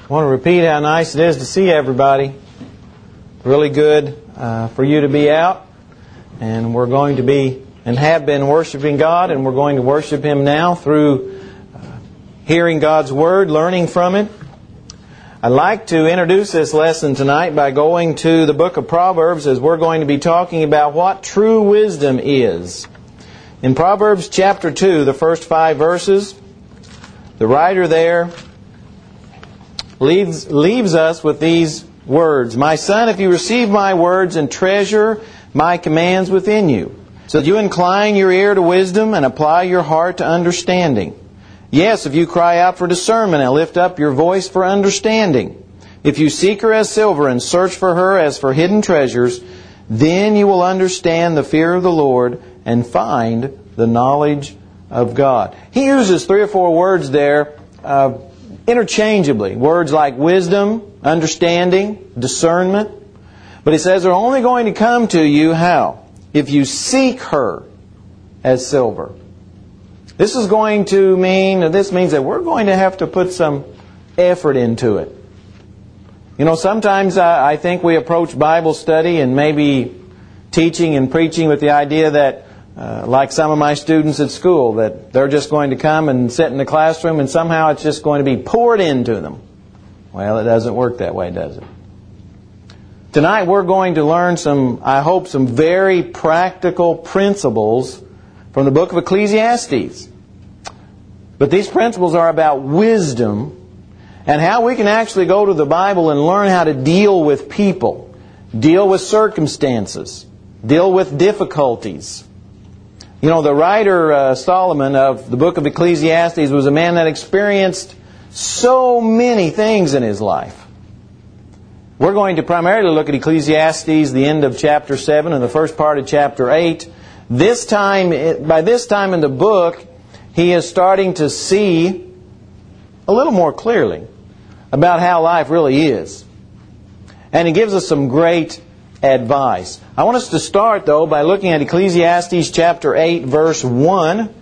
I want to repeat how nice it is to see everybody. Really good for you to be out. And we're going to be and have been worshiping God, and we're going to worship Him now through hearing God's Word, learning from it. I'd like to introduce this lesson tonight by going to the book of Proverbs, as we're going to be talking about what true wisdom is. In Proverbs chapter 2, the first 5 verses, the writer there leaves us with these words. My son, if you receive my words and treasure my commands within you, so that you incline your ear to wisdom and apply your heart to understanding. Yes, if you cry out for discernment and lift up your voice for understanding. If you seek her as silver and search for her as for hidden treasures, then you will understand the fear of the Lord and find the knowledge of God. He uses 3 or 4 words there interchangeably. Words like wisdom, understanding, discernment. But he says they're only going to come to you how? If you seek her as silver. This means that we're going to have to put some effort into it. You know, sometimes I think we approach Bible study and maybe teaching and preaching with the idea that, like some of my students at school, that they're just going to come and sit in the classroom and somehow it's just going to be poured into them. Well, it doesn't work that way, does it? Tonight we're going to learn some very practical principles from the book of Ecclesiastes. But these principles are about wisdom and how we can actually go to the Bible and learn how to deal with people, deal with circumstances, deal with difficulties. You know, the writer Solomon of the book of Ecclesiastes was a man that experienced so many things in his life. We're going to primarily look at Ecclesiastes, the end of chapter 7 and the first part of chapter 8. By this time in the book, he is starting to see a little more clearly about how life really is. And he gives us some great advice. I want us to start, though, by looking at Ecclesiastes chapter 8, verse 1.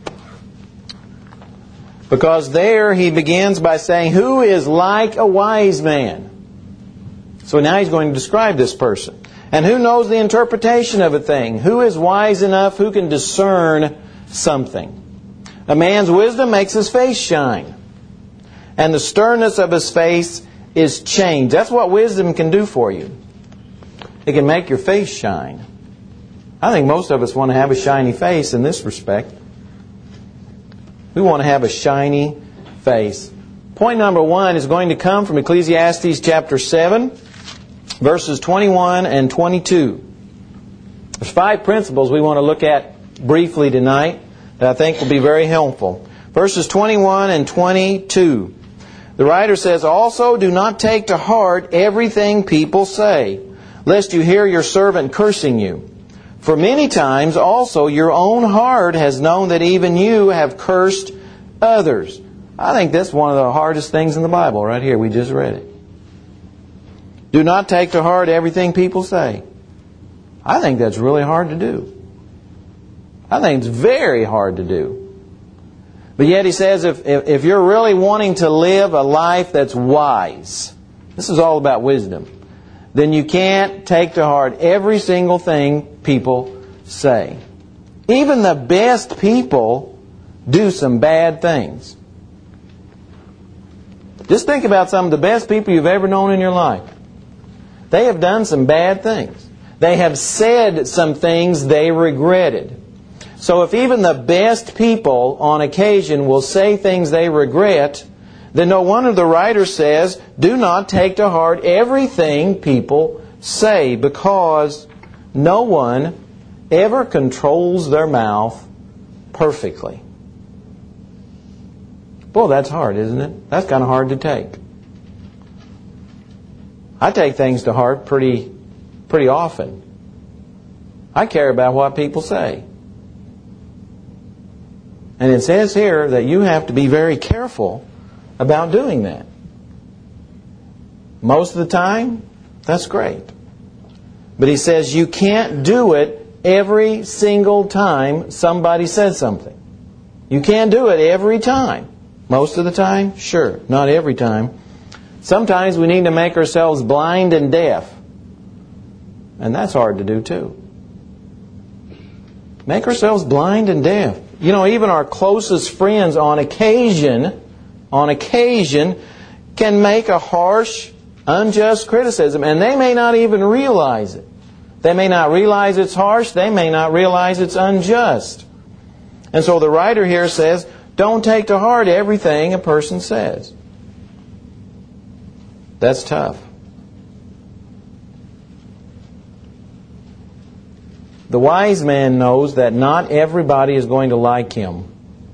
Because there he begins by saying, who is like a wise man? So now he's going to describe this person. And who knows the interpretation of a thing? Who is wise enough? Who can discern something? A man's wisdom makes his face shine, and the sternness of his face is changed. That's what wisdom can do for you. It can make your face shine. I think most of us want to have a shiny face in this respect. We want to have a shiny face. Point number 1 is going to come from Ecclesiastes chapter 7, verses 21 and 22. There's 5 principles we want to look at briefly tonight that I think will be very helpful. Verses 21 and 22. The writer says, also do not take to heart everything people say, lest you hear your servant cursing you. For many times also your own heart has known that even you have cursed others. I think that's one of the hardest things in the Bible right here. We just read it. Do not take to heart everything people say. I think that's really hard to do. I think it's very hard to do. But yet he says if you're really wanting to live a life that's wise, this is all about wisdom, then you can't take to heart every single thing people say. Even the best people do some bad things. Just think about some of the best people you've ever known in your life. They have done some bad things. They have said some things they regretted. So if even the best people on occasion will say things they regret, then no wonder the writer says, do not take to heart everything people say, because no one ever controls their mouth perfectly. Boy, that's hard, isn't it? That's kind of hard to take. I take things to heart pretty often. I care about what people say. And it says here that you have to be very careful about doing that. Most of the time, that's great. But he says you can't do it every single time somebody says something. You can't do it every time. Most of the time, sure. Not every time. Sometimes we need to make ourselves blind and deaf. And that's hard to do too. Make ourselves blind and deaf. You know, even our closest friends on occasion, can make a harsh, unjust criticism, and they may not even realize it. They may not realize it's harsh. They may not realize it's unjust. And so the writer here says, don't take to heart everything a person says. That's tough. The wise man knows that not everybody is going to like him.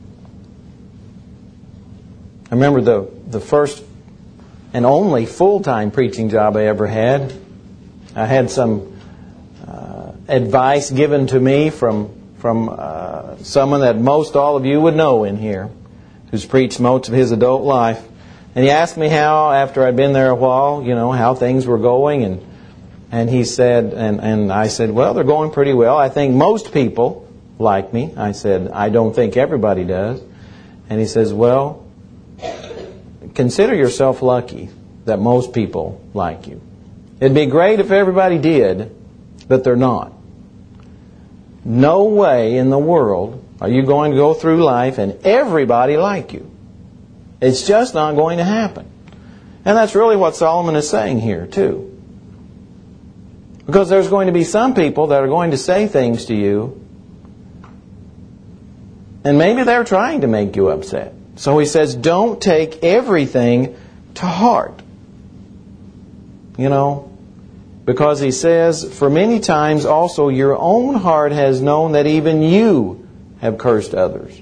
I remember the first and only full-time preaching job I ever had. I had some advice given to me from someone that most all of you would know in here, who's preached most of his adult life. And he asked me how, after I'd been there a while, how things were going. And he said, and I said, well, they're going pretty well. I think most people like me. I said, I don't think everybody does. And he says, well, consider yourself lucky that most people like you. It'd be great if everybody did, but they're not. No way in the world are you going to go through life and everybody like you. It's just not going to happen. And that's really what Solomon is saying here, too. Because there's going to be some people that are going to say things to you, and maybe they're trying to make you upset. So he says, don't take everything to heart. Because he says, for many times also your own heart has known that even you have cursed others.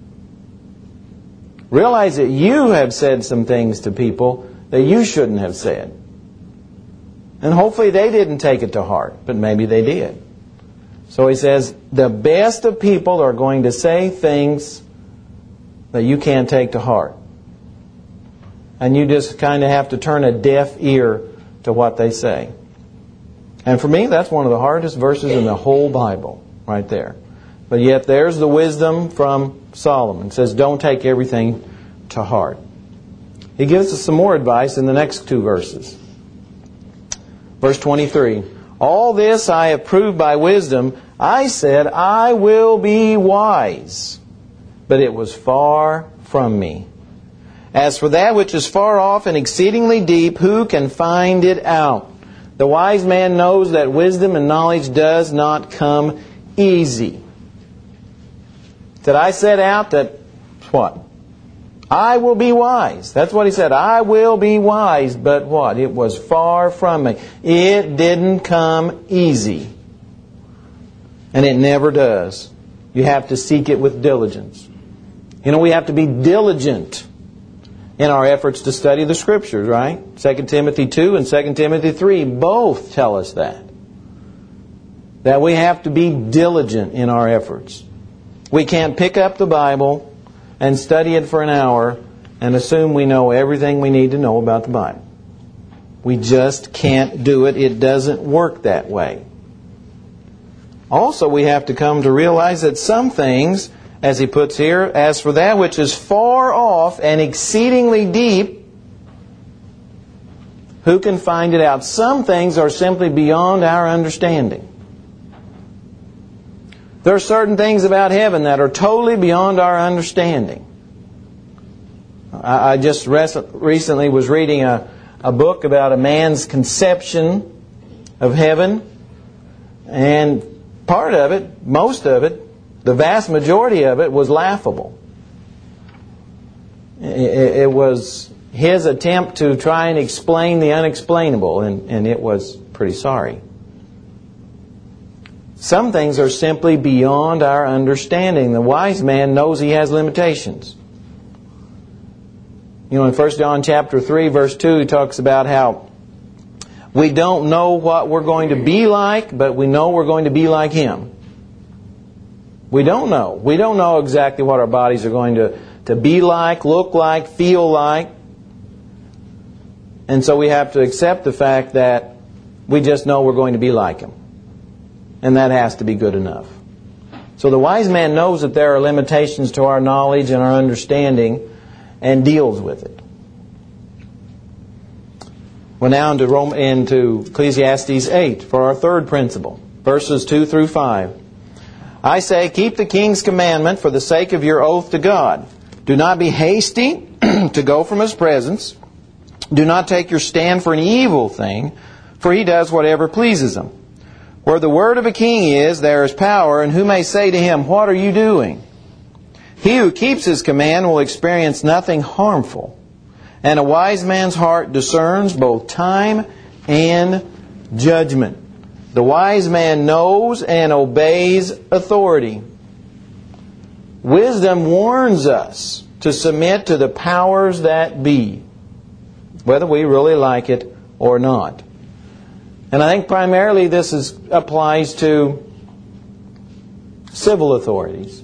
Realize that you have said some things to people that you shouldn't have said. And hopefully they didn't take it to heart, but maybe they did. So he says, the best of people are going to say things that you can't take to heart. And you just kind of have to turn a deaf ear to what they say. And for me, that's one of the hardest verses in the whole Bible, right there. But yet there's the wisdom from Solomon. It says, don't take everything to heart. He gives us some more advice in the next two verses. Verse 23, all this I have proved by wisdom. I said, I will be wise, but it was far from me. As for that which is far off and exceedingly deep, who can find it out? The wise man knows that wisdom and knowledge does not come easy. Did I set out that, what? I will be wise. That's what he said. I will be wise, but what? It was far from me. It didn't come easy. And it never does. You have to seek it with diligence. We have to be diligent in our efforts to study the Scriptures, right? 2 Timothy 2 and 2 Timothy 3 both tell us that. That we have to be diligent in our efforts. We can't pick up the Bible and study it for an hour and assume we know everything we need to know about the Bible. We just can't do it. It doesn't work that way. Also, we have to come to realize that some things, as he puts here, as for that which is far off and exceedingly deep, who can find it out? Some things are simply beyond our understanding. There are certain things about heaven that are totally beyond our understanding. I just recently was reading a book about a man's conception of heaven. And part of it, most of it, the vast majority of it was laughable. It was his attempt to try and explain the unexplainable, and it was pretty sorry. Some things are simply beyond our understanding. The wise man knows he has limitations. In 1 John chapter 3, verse 2, he talks about how we don't know what we're going to be like, but we know we're going to be like Him. We don't know. We don't know exactly what our bodies are going to be like, look like, feel like. And so we have to accept the fact that we just know we're going to be like Him. And that has to be good enough. So the wise man knows that there are limitations to our knowledge and our understanding and deals with it. Well, now into Ecclesiastes 8 for our third principle, verses 2 through 5. I say, keep the king's commandment for the sake of your oath to God. Do not be hasty to go from his presence. Do not take your stand for an evil thing, for he does whatever pleases him. Where the word of a king is, there is power, and who may say to him, what are you doing? He who keeps his command will experience nothing harmful. And a wise man's heart discerns both time and judgment. The wise man knows and obeys authority. Wisdom warns us to submit to the powers that be, whether we really like it or not. And I think primarily this applies to civil authorities.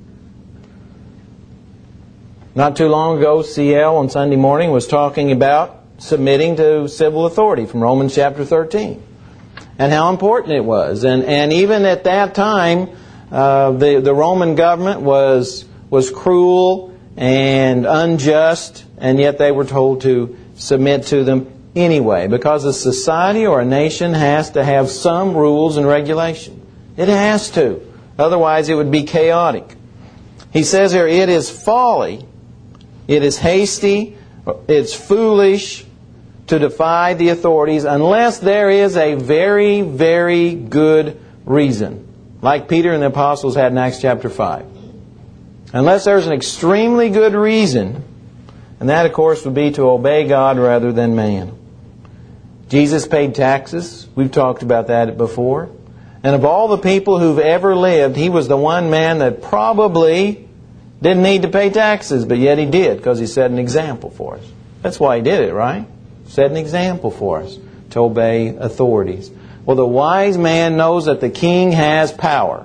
Not too long ago, CL on Sunday morning was talking about submitting to civil authority from Romans chapter 13. And how important it was. And even at that time, the Roman government was cruel and unjust, and yet they were told to submit to them anyway, because a society or a nation has to have some rules and regulation. It has to. Otherwise it would be chaotic. He says here, it is folly, it is hasty, it's foolish to defy the authorities unless there is a very, very good reason, like Peter and the apostles had in Acts chapter 5. Unless there's an extremely good reason, and that of course would be to obey God rather than man. Jesus paid taxes. We've talked about that before. And of all the people who've ever lived, He was the one man that probably didn't need to pay taxes, but yet He did, because He set an example for us. That's why He did it, right? Set an example for us to obey authorities. Well, the wise man knows that the king has power.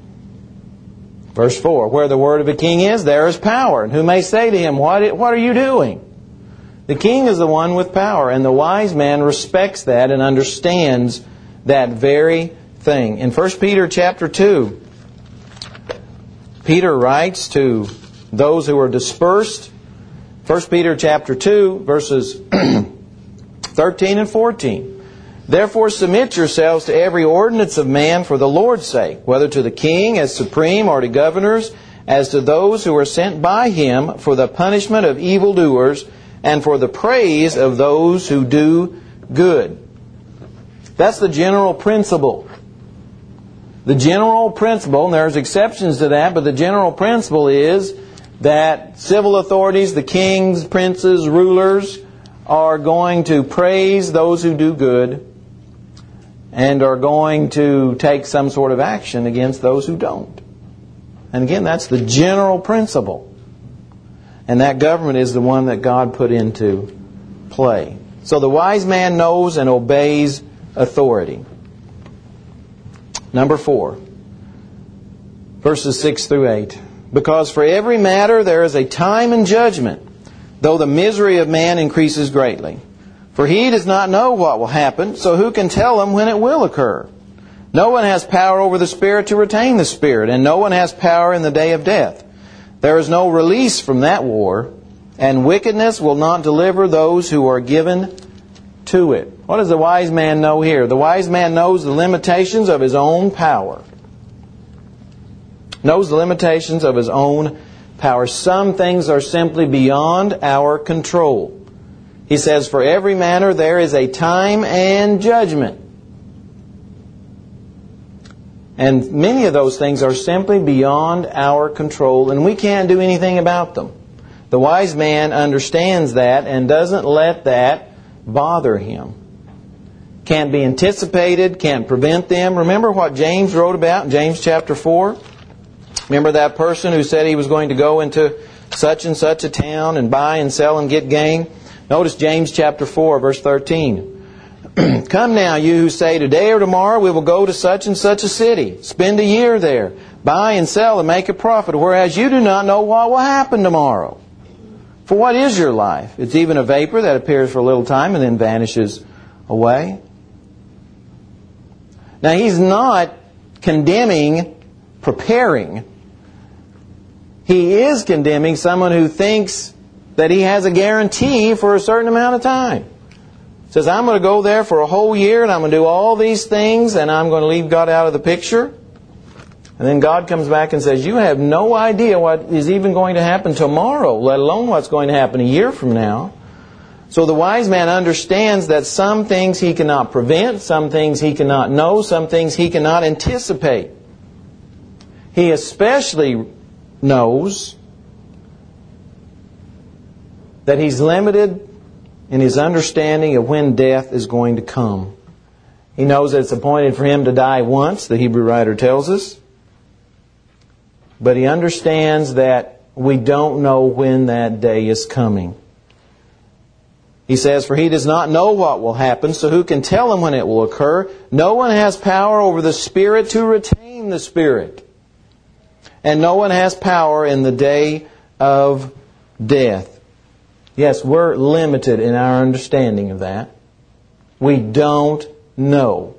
Verse 4, where the word of a king is, there is power. And who may say to him, what are you doing? The king is the one with power, and the wise man respects that and understands that very thing. In 1 Peter chapter 2, Peter writes to those who are dispersed. 1 Peter chapter 2, verses 13 and 14. Therefore submit yourselves to every ordinance of man for the Lord's sake, whether to the king as supreme or to governors, as to those who are sent by him for the punishment of evildoers and for the praise of those who do good. That's the general principle. The general principle, and there's exceptions to that, but the general principle is that civil authorities, the kings, princes, rulers, are going to praise those who do good and are going to take some sort of action against those who don't. And again, that's the general principle. And that government is the one that God put into play. So the wise man knows and obeys authority. Number 4, verses 6 through 8. Because for every matter there is a time and judgment, though the misery of man increases greatly. For he does not know what will happen, so who can tell him when it will occur? No one has power over the Spirit to retain the Spirit, and no one has power in the day of death. There is no release from that war, and wickedness will not deliver those who are given to it. What does the wise man know here? The wise man knows the limitations of his own power. Knows the limitations of his own power. Some things are simply beyond our control. He says, for every matter there is a time and judgment. And many of those things are simply beyond our control, and we can't do anything about them. The wise man understands that and doesn't let that bother him. Can't be anticipated, can't prevent them. Remember what James wrote about in James chapter 4? Remember that person who said he was going to go into such and such a town and buy and sell and get gain? Notice James chapter 4, verse 13. Come now, you who say, today or tomorrow we will go to such and such a city, spend a year there, buy and sell and make a profit, whereas you do not know what will happen tomorrow. For what is your life? It's even a vapor that appears for a little time and then vanishes away. Now, he's not condemning preparing. He is condemning someone who thinks that he has a guarantee for a certain amount of time. Says, I'm going to go there for a whole year and I'm going to do all these things and I'm going to leave God out of the picture. And then God comes back and says, you have no idea what is even going to happen tomorrow, let alone what's going to happen a year from now. So the wise man understands that some things he cannot prevent, some things he cannot know, some things he cannot anticipate. He especially knows that he's limited in his understanding of when death is going to come. He knows that it's appointed for him to die once, the Hebrew writer tells us. But he understands that we don't know when that day is coming. He says, for he does not know what will happen, so who can tell him when it will occur? No one has power over the Spirit to retain the Spirit. And no one has power in the day of death. Yes, we're limited in our understanding of that. We don't know.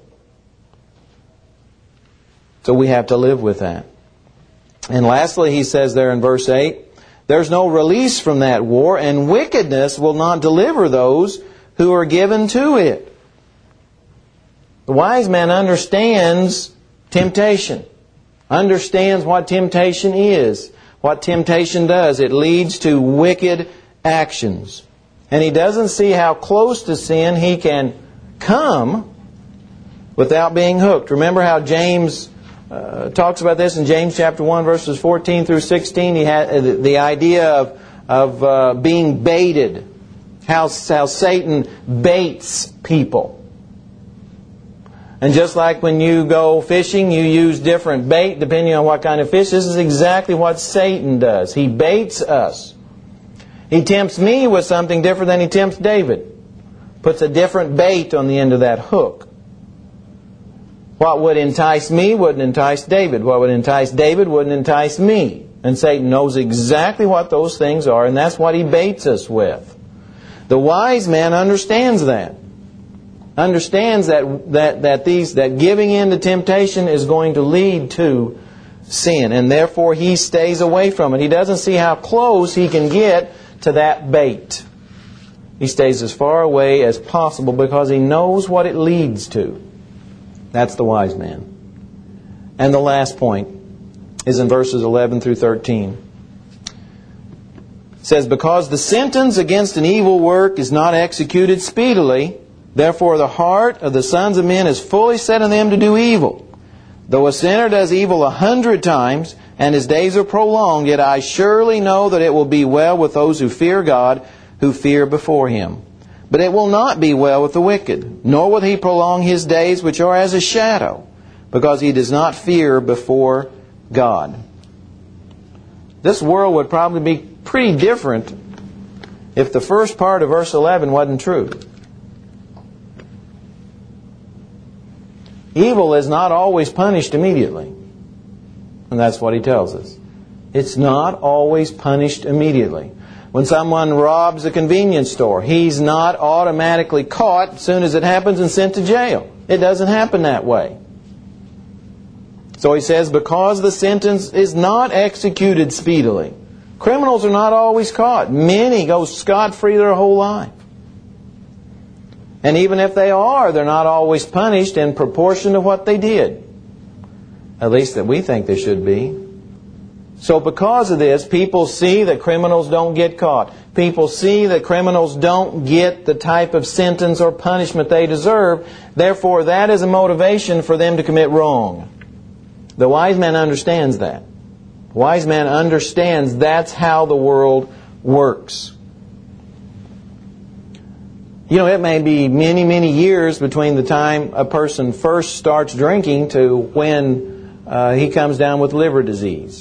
So we have to live with that. And lastly, he says there in verse 8, there's no release from that war, and wickedness will not deliver those who are given to it. The wise man understands temptation, understands what temptation is, what temptation does. It leads to wicked actions. And he doesn't see how close to sin he can come without being hooked. Remember how James talks about this in James chapter 1, verses 14 through 16. He had the idea of being baited. How Satan baits people. And just like when you go fishing, you use different bait depending on what kind of fish. This is exactly what Satan does. He baits us. He tempts me with something different than he tempts David. Puts a different bait on the end of that hook. What would entice me wouldn't entice David. What would entice David wouldn't entice me. And Satan knows exactly what those things are, and that's what he baits us with. The wise man understands that. Understands that giving in to temptation is going to lead to sin, and therefore he stays away from it. He doesn't see how close he can get to that bait. He stays as far away as possible because he knows what it leads to. That's the wise man. And the last point is in verses 11 through 13. It says, because the sentence against an evil work is not executed speedily, therefore the heart of the sons of men is fully set in them to do evil. Though a sinner does evil 100 times, and his days are prolonged, yet I surely know that it will be well with those who fear God, who fear before Him. But it will not be well with the wicked, nor will he prolong his days, which are as a shadow, because he does not fear before God. This world would probably be pretty different if the first part of verse 11 wasn't true. Evil is not always punished immediately. And that's what he tells us. It's not always punished immediately. When someone robs a convenience store, he's not automatically caught as soon as it happens and sent to jail. It doesn't happen that way. So he says, because the sentence is not executed speedily. Criminals are not always caught. Many go scot-free their whole life. And even if they are, they're not always punished in proportion to what they did. At least that we think they should be. So because of this, people see that criminals don't get caught. People see that criminals don't get the type of sentence or punishment they deserve. Therefore, that is a motivation for them to commit wrong. The wise man understands that. The wise man understands that's how the world works. You know, it may be many, many years between the time a person first starts drinking to when he comes down with liver disease.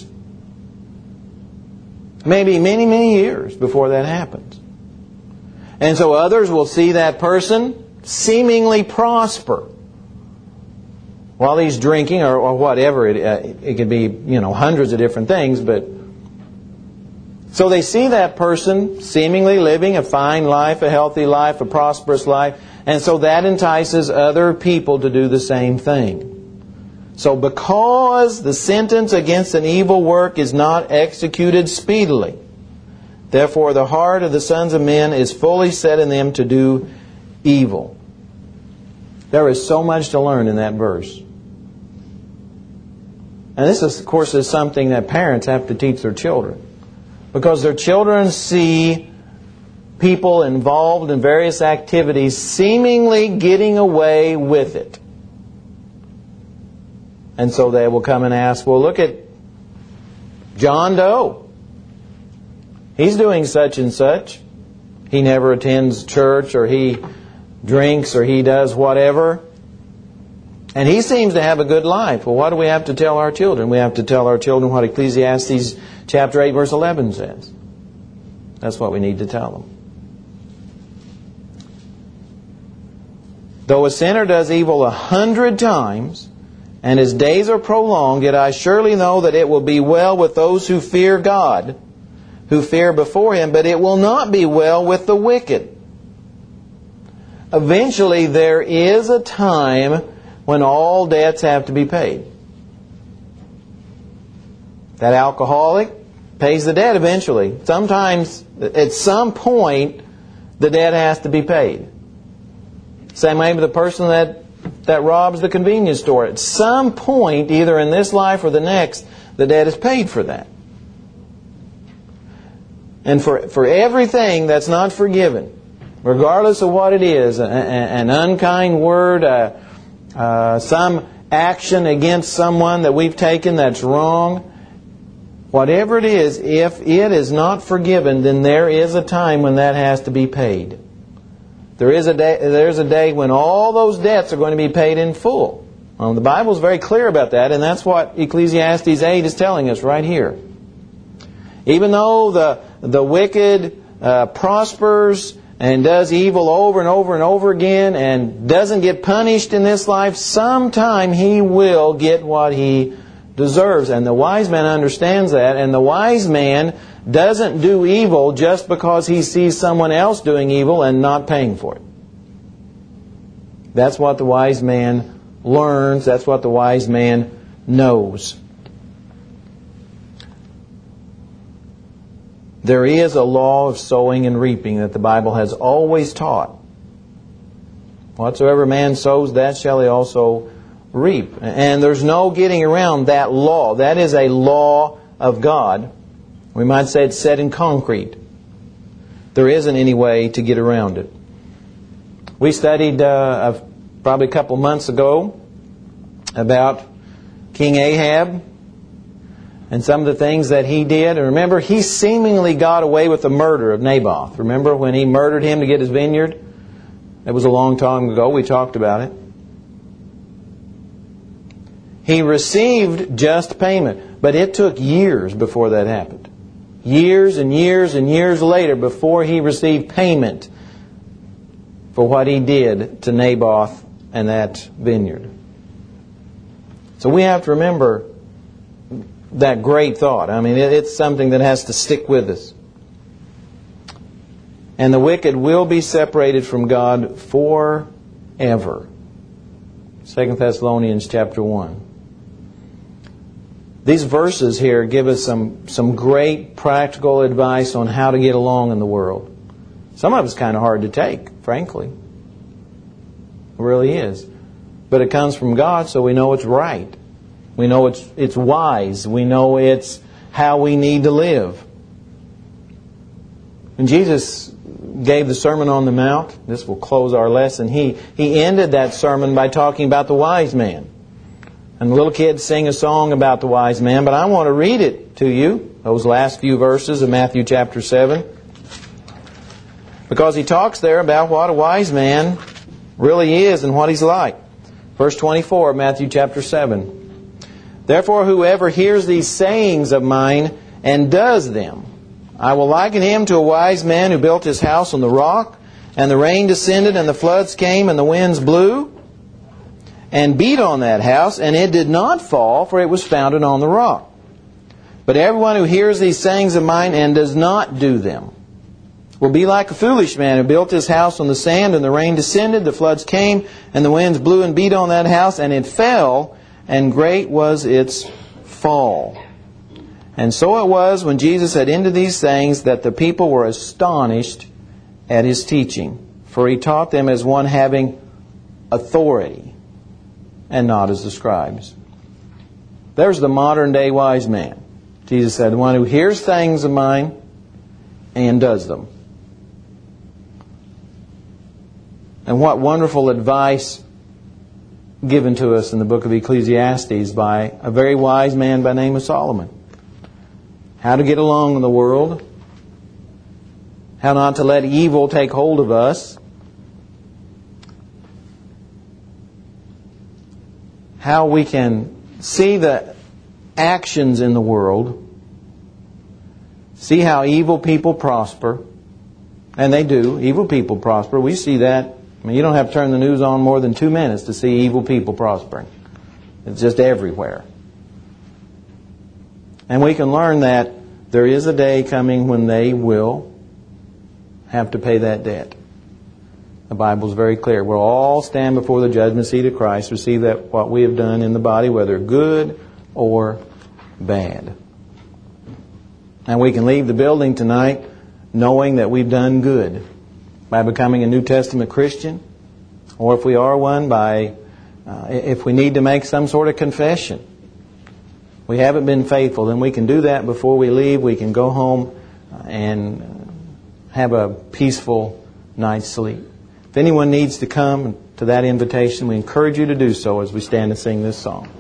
Maybe many, many years before that happens. And so others will see that person seemingly prosper while he's drinking or whatever. It could be, hundreds of different things. But so they see that person seemingly living a fine life, a healthy life, a prosperous life. And so that entices other people to do the same thing. So because the sentence against an evil work is not executed speedily, therefore the heart of the sons of men is fully set in them to do evil. There is so much to learn in that verse. And this, of course, is something that parents have to teach their children. Because their children see people involved in various activities seemingly getting away with it. And so they will come and ask, well, look at John Doe. He's doing such and such. He never attends church, or he drinks, or he does whatever. And he seems to have a good life. Well, what do we have to tell our children? We have to tell our children what Ecclesiastes chapter 8 verse 11 says. That's what we need to tell them. Though a sinner does evil 100 times, and his days are prolonged, yet I surely know that it will be well with those who fear God, who fear before Him, but it will not be well with the wicked. Eventually there is a time when all debts have to be paid. That alcoholic pays the debt eventually. Sometimes, at some point, the debt has to be paid. Same way with the person that robs the convenience store. At some point, either in this life or the next, the debt is paid for that. And for everything that's not forgiven, regardless of what it is, an unkind word, some action against someone that we've taken that's wrong, whatever it is, if it is not forgiven, then there is a time when that has to be paid. There's a day when all those debts are going to be paid in full. The Bible is very clear about that, and that's what Ecclesiastes 8 is telling us right here. Even though the wicked prospers and does evil over and over and over again and doesn't get punished in this life, sometime he will get what he deserves. And the wise man understands that, and the wise man doesn't do evil just because he sees someone else doing evil and not paying for it. That's what the wise man learns. That's what the wise man knows. There is a law of sowing and reaping that the Bible has always taught. Whatsoever man sows, that shall he also reap. And there's no getting around that law. That is a law of God. We might say it's set in concrete. There isn't any way to get around it. We studied probably a couple months ago about King Ahab and some of the things that he did. And remember, he seemingly got away with the murder of Naboth. Remember when he murdered him to get his vineyard? That was a long time ago. We talked about it. He received just payment, but it took years before that happened. Years and years and years later before he received payment for what he did to Naboth and that vineyard. So we have to remember that great thought. I mean, it's something that has to stick with us. And the wicked will be separated from God forever. 2 Thessalonians chapter 1. These verses here give us some great practical advice on how to get along in the world. Some of it's kind of hard to take, frankly. It really is. But it comes from God, so we know it's right. We know it's wise. We know it's how we need to live. When Jesus gave the Sermon on the Mount, this will close our lesson, he ended that sermon by talking about the wise man. And the little kids sing a song about the wise man, but I want to read it to you, those last few verses of Matthew chapter 7. Because he talks there about what a wise man really is and what he's like. Verse 24 of Matthew chapter 7. Therefore, whoever hears these sayings of mine and does them, I will liken him to a wise man who built his house on the rock, and the rain descended, and the floods came, and the winds blew, and beat on that house, and it did not fall, for it was founded on the rock. But everyone who hears these sayings of mine and does not do them will be like a foolish man who built his house on the sand, and the rain descended, the floods came, and the winds blew and beat on that house, and it fell, and great was its fall. And so it was when Jesus had ended these things that the people were astonished at his teaching, For he taught them as one having authority, and not as the scribes. There's the modern day wise man. Jesus said, the one who hears things of mine and does them. And what wonderful advice given to us in the book of Ecclesiastes by a very wise man by the name of Solomon. How to get along in the world. How not to let evil take hold of us. How we can see the actions in the world. See how evil people prosper. And they do. Evil people prosper. We see that. I mean, you don't have to turn the news on more than 2 minutes to see evil people prospering. It's just everywhere. And we can learn that there is a day coming when they will have to pay that debt. The Bible is very clear. We'll all stand before the judgment seat of Christ, receive that what we have done in the body, whether good or bad. And we can leave the building tonight knowing that we've done good by becoming a New Testament Christian, or if we are one, by if we need to make some sort of confession. We haven't been faithful, then we can do that before we leave. We can go home and have a peaceful night's sleep. If anyone needs to come to that invitation, we encourage you to do so as we stand and sing this song.